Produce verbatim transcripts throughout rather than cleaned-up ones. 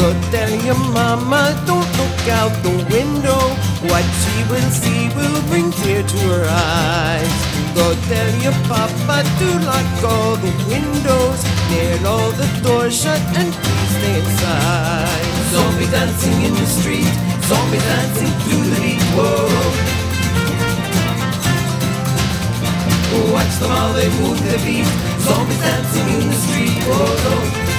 Go tell your mama, don't look out the window. What she will see will bring tear to her eyes. Go tell your papa to lock all the windows, nail all the doors shut, and please stay inside. Zombie dancing in the street, zombie dancing to the beat. Whoa. Watch them how they move their feet. Zombies dancing in the street. Oh no.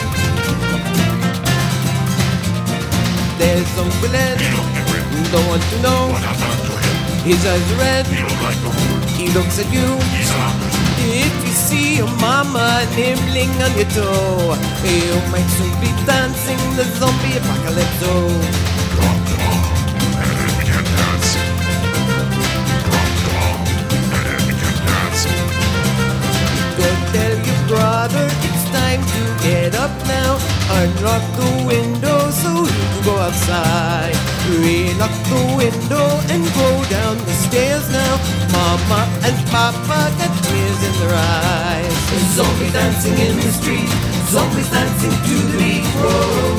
There's Uncle Ed. Don't want to know. What happened to him? His eyes are red. He looked like the wood. He looks at you. He's up. If you see your mama nibbling on your toe, you might soon be dancing the zombie apocalypse. Drop the bomb, and then we can dance. Drop the bomb, and then we can dance. Go tell your brother it's time to get up now. Unlock the window so he can go outside. Relock the window and go down the stairs now. Mama and Papa got tears in their eyes. Zombies dancing in the street, zombies dancing to the beat. Whoa.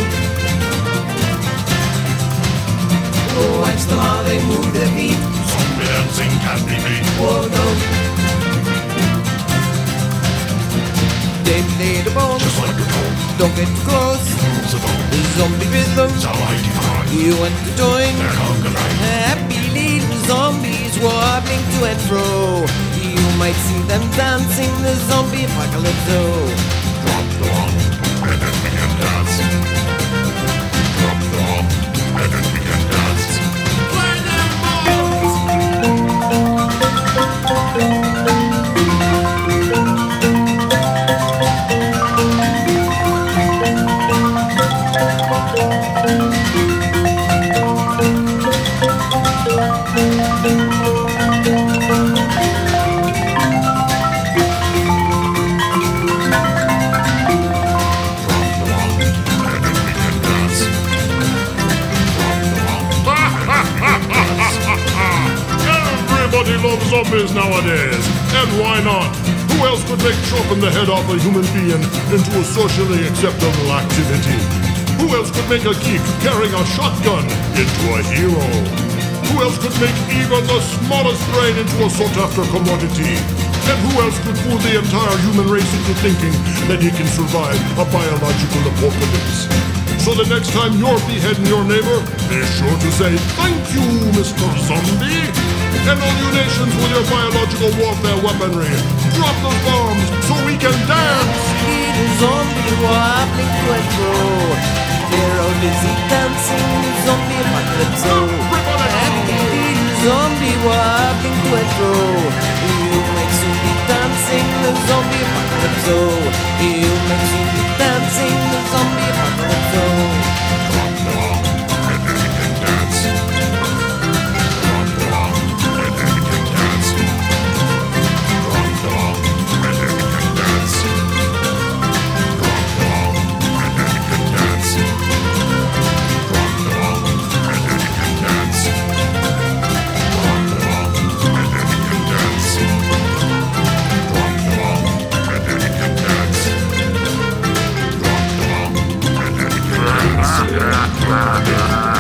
Oh, watch them how they move their feet. Zombie dancing can't be beat. Whoa, no. They play the bones, Just like you're told. don't get too close. Rules of old. The zombie rhythm, It's how I define. you want to join? They're hunger right. Happy little zombies wobbling to and fro. You might see them dancing the zombie apocalypse. Drop the bomb, and then we can dance. Drop the bomb, and then we can dance. Play them balls! Everybody loves zombies nowadays, and why not? Who else could make chopping the head off a human being into a socially acceptable activity? Who else could make a geek carrying a shotgun into a hero? Who else could make even the smallest brain into a sought-after commodity? And who else could fool the entire human race into thinking that he can survive a biological apocalypse? So the next time you're beheading your neighbor, be sure to say, "Thank you, Mister Zombie." And all you nations with your biological warfare weaponry, drop those bombs so we can dance! Little zombie wobbling to and fro. They're all busy dancing the zombie apocalypse. Happy little zombie wobbling to and fro. You might soon be dancing the zombie apocalypse. You might soon be dancing the zombie apocalypse. Drop the bomb, and then we can dance. Drop the bomb, and then we can dance. Drop the bomb, and then we can dance. Drop the bomb, and then we can dance. Drop the bomb, and then we can dance. Drop the bomb, and then we can dance. Drop the bomb, and then we can dance. Drop the bomb, and then we can dance.